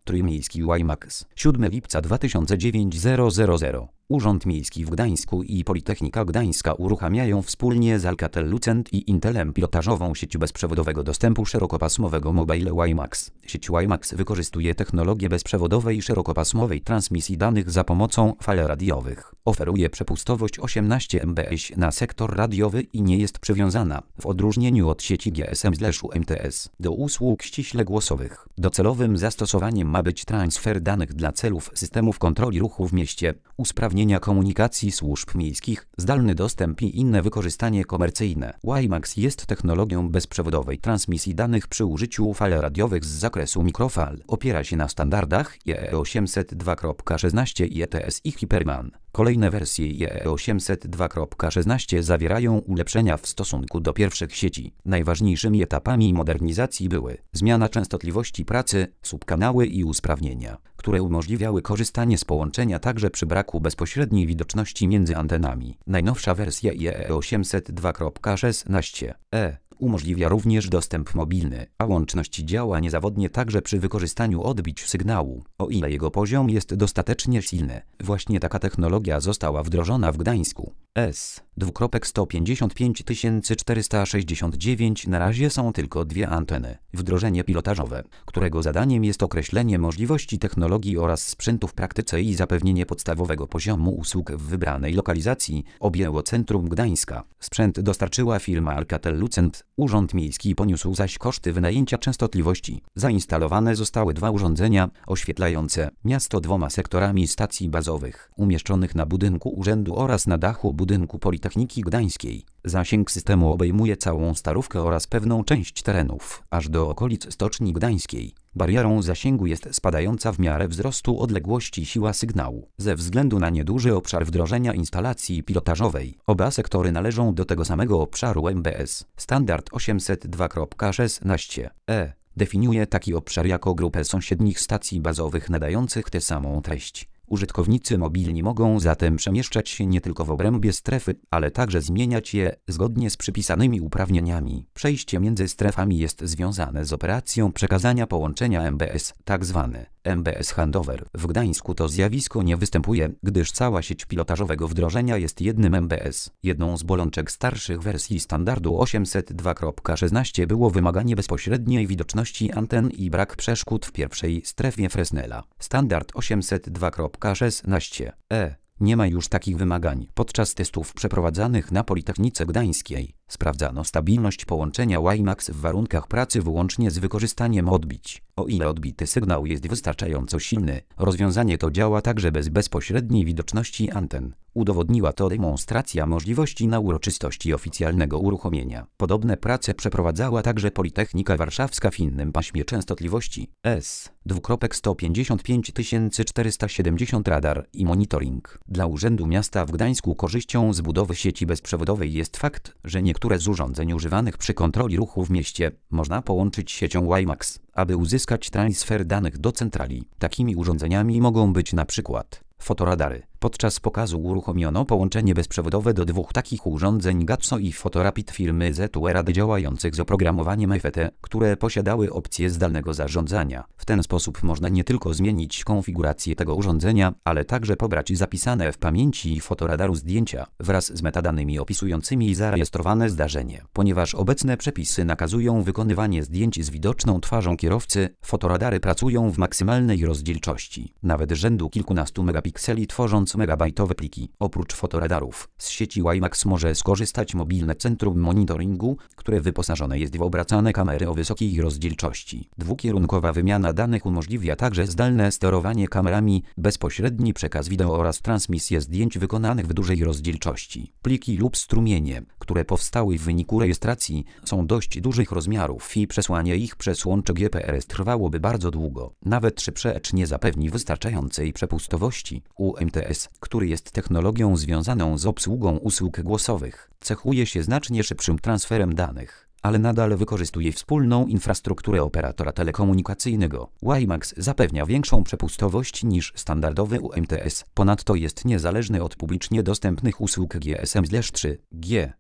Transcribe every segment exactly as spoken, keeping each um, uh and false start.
Ustrój miejski WiMAX. siódmego lipca dwa tysiące dziewiątego. Urząd Miejski w Gdańsku i Politechnika Gdańska uruchamiają wspólnie z Alcatel-Lucent i Intelem pilotażową sieć bezprzewodowego dostępu szerokopasmowego Mobile WiMAX. Sieć WiMAX wykorzystuje technologię bezprzewodowej szerokopasmowej transmisji danych za pomocą fal radiowych. Oferuje przepustowość osiemnaście megabitów na sektor radiowy i nie jest przywiązana, w odróżnieniu od sieci G S M/U M T S, do usług ściśle głosowych. Docelowym zastosowaniem ma być transfer danych dla celów systemów kontroli ruchu w mieście, usprawnienia komunikacji służb miejskich, zdalny dostęp i inne wykorzystanie komercyjne. WiMAX jest technologią bezprzewodowej transmisji danych przy użyciu fal radiowych z zakresu mikrofal. Opiera się na standardach I E osiemset dwa kropka szesnaście i E T S i Hyperman. Kolejne wersje I E osiemset dwa kropka szesnaście zawierają ulepszenia w stosunku do pierwszych sieci. Najważniejszymi etapami modernizacji były zmiana częstotliwości pracy, subkanały i usprawnienia, które umożliwiały korzystanie z połączenia także przy braku bezpośredniej widoczności między antenami. Najnowsza wersja I E osiemset dwa kropka szesnaście e umożliwia również dostęp mobilny, a łączność działa niezawodnie także przy wykorzystaniu odbić sygnału, o ile jego poziom jest dostatecznie silny. Właśnie taka technologia została wdrożona w Gdańsku. S sto pięćdziesiąt pięć tysięcy czterysta sześćdziesiąt dziewięć Na razie są tylko dwie anteny. Wdrożenie pilotażowe, którego zadaniem jest określenie możliwości technologii oraz sprzętu w praktyce i zapewnienie podstawowego poziomu usług w wybranej lokalizacji, objęło centrum Gdańska. Sprzęt dostarczyła firma Alcatel-Lucent, Urząd Miejski poniósł zaś koszty wynajęcia częstotliwości. Zainstalowane zostały dwa urządzenia oświetlające miasto dwoma sektorami stacji bazowych, umieszczonych na budynku urzędu oraz na dachu budynku Politechniki Gdańskiej. Zasięg systemu obejmuje całą Starówkę oraz pewną część terenów, aż do okolic Stoczni Gdańskiej. Barierą zasięgu jest spadająca w miarę wzrostu odległości siła sygnału. Ze względu na nieduży obszar wdrożenia instalacji pilotażowej, oba sektory należą do tego samego obszaru M B S. Standard osiemset dwa kropka szesnaście e definiuje taki obszar jako grupę sąsiednich stacji bazowych nadających tę samą treść. Użytkownicy mobilni mogą zatem przemieszczać się nie tylko w obrębie strefy, ale także zmieniać je zgodnie z przypisanymi uprawnieniami. Przejście między strefami jest związane z operacją przekazania połączenia M B S, tak zwany M B S handover. W Gdańsku to zjawisko nie występuje, gdyż cała sieć pilotażowego wdrożenia jest jednym M B S. Jedną z bolączek starszych wersji standardu osiemset dwa kropka szesnaście było wymaganie bezpośredniej widoczności anten i brak przeszkód w pierwszej strefie Fresnela. Standard osiemset dwa kropka szesnaście e nie ma już takich wymagań. Podczas testów przeprowadzanych na Politechnice Gdańskiej sprawdzano stabilność połączenia WiMAX w warunkach pracy wyłącznie z wykorzystaniem odbić. O ile odbity sygnał jest wystarczająco silny, rozwiązanie to działa także bez bezpośredniej widoczności anten. Udowodniła to demonstracja możliwości na uroczystości oficjalnego uruchomienia. Podobne prace przeprowadzała także Politechnika Warszawska w innym paśmie częstotliwości S sto pięćdziesiąt pięć tysięcy czterysta siedemdziesiąt radar i monitoring. Dla Urzędu Miasta w Gdańsku korzyścią z budowy sieci bezprzewodowej jest fakt, że niektóre z urządzeń używanych przy kontroli ruchu w mieście można połączyć siecią WiMAX, aby uzyskać transfer danych do centrali. Takimi urządzeniami mogą być na przykład fotoradary. Podczas pokazu uruchomiono połączenie bezprzewodowe do dwóch takich urządzeń Gatso i Fotorapid firmy Z U R A D działających z oprogramowaniem F T, które posiadały opcję zdalnego zarządzania. W ten sposób można nie tylko zmienić konfigurację tego urządzenia, ale także pobrać zapisane w pamięci fotoradaru zdjęcia wraz z metadanymi opisującymi zarejestrowane zdarzenie. Ponieważ obecne przepisy nakazują wykonywanie zdjęć z widoczną twarzą kierowcy, fotoradary pracują w maksymalnej rozdzielczości, nawet rzędu kilkunastu megapikseli, tworząc megabajtowe pliki. Oprócz fotoradarów, z sieci WiMAX może skorzystać mobilne centrum monitoringu, które wyposażone jest w obracane kamery o wysokiej rozdzielczości. Dwukierunkowa wymiana danych umożliwia także zdalne sterowanie kamerami, bezpośredni przekaz wideo oraz transmisję zdjęć wykonanych w dużej rozdzielczości. Pliki lub strumienie, które powstały w wyniku rejestracji, są dość dużych rozmiarów i przesłanie ich przez łącze G P R S trwałoby bardzo długo. Nawet szybsze nie zapewni wystarczającej przepustowości. U M T S, który jest technologią związaną z obsługą usług głosowych, cechuje się znacznie szybszym transferem danych, ale nadal wykorzystuje wspólną infrastrukturę operatora telekomunikacyjnego. WiMAX zapewnia większą przepustowość niż standardowy U M T S. Ponadto jest niezależny od publicznie dostępnych usług G S M trzy G.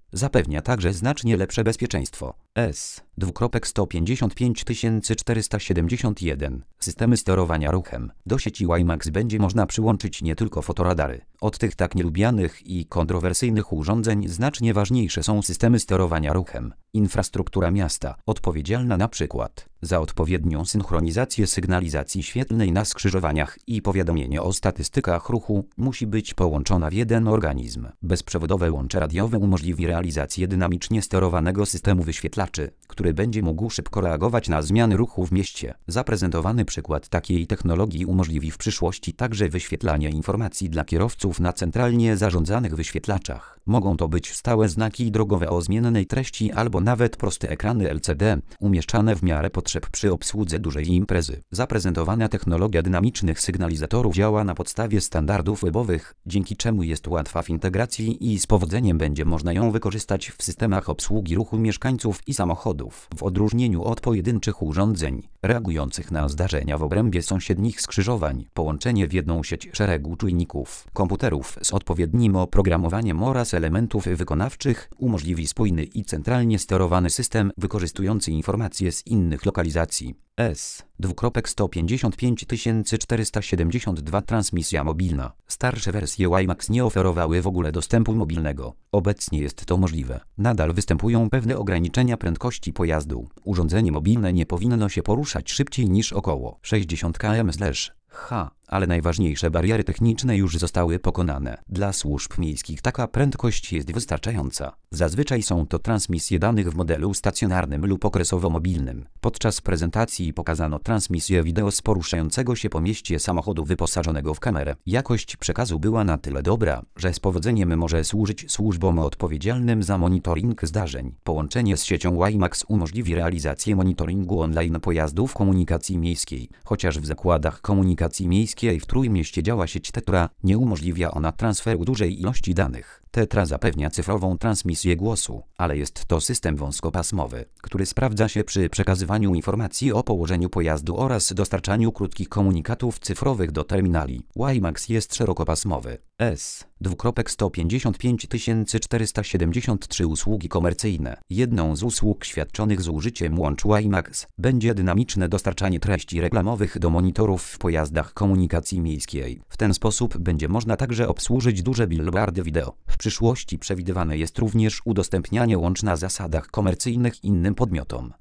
Zapewnia także znacznie lepsze bezpieczeństwo. S sto pięćdziesiąt pięć czterysta siedemdziesiąt jeden. Systemy sterowania ruchem. Do sieci WiMAX będzie można przyłączyć nie tylko fotoradary. Od tych tak nielubianych i kontrowersyjnych urządzeń znacznie ważniejsze są systemy sterowania ruchem. Infrastruktura miasta, odpowiedzialna na przykład za odpowiednią synchronizację sygnalizacji świetlnej na skrzyżowaniach i powiadomienie o statystykach ruchu, musi być połączona w jeden organizm. Bezprzewodowe łącze radiowe umożliwi realizację dynamicznie sterowanego systemu wyświetlaczy, który będzie mógł szybko reagować na zmiany ruchu w mieście. Zaprezentowany przykład takiej technologii umożliwi w przyszłości także wyświetlanie informacji dla kierowców na centralnie zarządzanych wyświetlaczach. Mogą to być stałe znaki drogowe o zmiennej treści albo nawet proste ekrany L C D, umieszczane w miarę potrzeb przy obsłudze dużej imprezy. Zaprezentowana technologia dynamicznych sygnalizatorów działa na podstawie standardów webowych, dzięki czemu jest łatwa w integracji i z powodzeniem będzie można ją wykorzystać w systemach obsługi ruchu mieszkańców i samochodów. W odróżnieniu od pojedynczych urządzeń, reagujących na zdarzenia w obrębie sąsiednich skrzyżowań, połączenie w jedną sieć szeregu czujników, komputerów z odpowiednim oprogramowaniem oraz elementów wykonawczych umożliwi spójny i centralnie sterowany system wykorzystujący informacje z innych lokalizacji. S sto pięćdziesiąt pięć czterysta siedemdziesiąt dwa. Transmisja mobilna. Starsze wersje WiMAX nie oferowały w ogóle dostępu mobilnego. Obecnie jest to możliwe. Nadal występują pewne ograniczenia prędkości pojazdu. Urządzenie mobilne nie powinno się poruszać szybciej niż około sześćdziesiąt kilometrów na godzinę. Ale najważniejsze bariery techniczne już zostały pokonane. Dla służb miejskich taka prędkość jest wystarczająca. Zazwyczaj są to transmisje danych w modelu stacjonarnym lub okresowo-mobilnym. Podczas prezentacji pokazano transmisję wideo z poruszającego się po mieście samochodu wyposażonego w kamerę. Jakość przekazu była na tyle dobra, że z powodzeniem może służyć służbom odpowiedzialnym za monitoring zdarzeń. Połączenie z siecią WiMAX umożliwi realizację monitoringu online pojazdów komunikacji miejskiej. Chociaż w zakładach komunikacji miejskiej w Trójmieście działa sieć Tetra, nie umożliwia ona transferu dużej ilości danych. Tetra zapewnia cyfrową transmisję głosu, ale jest to system wąskopasmowy, który sprawdza się przy przekazywaniu informacji o położeniu pojazdu oraz dostarczaniu krótkich komunikatów cyfrowych do terminali. WiMAX jest szerokopasmowy. S sto pięćdziesiąt pięć czterysta siedemdziesiąt trzy. Usługi komercyjne. Jedną z usług świadczonych z użyciem łącz WiMAX będzie dynamiczne dostarczanie treści reklamowych do monitorów w pojazdach komunikacji miejskiej. W ten sposób będzie można także obsłużyć duże billboardy wideo. W przyszłości przewidywane jest również udostępnianie łącz na zasadach komercyjnych innym podmiotom.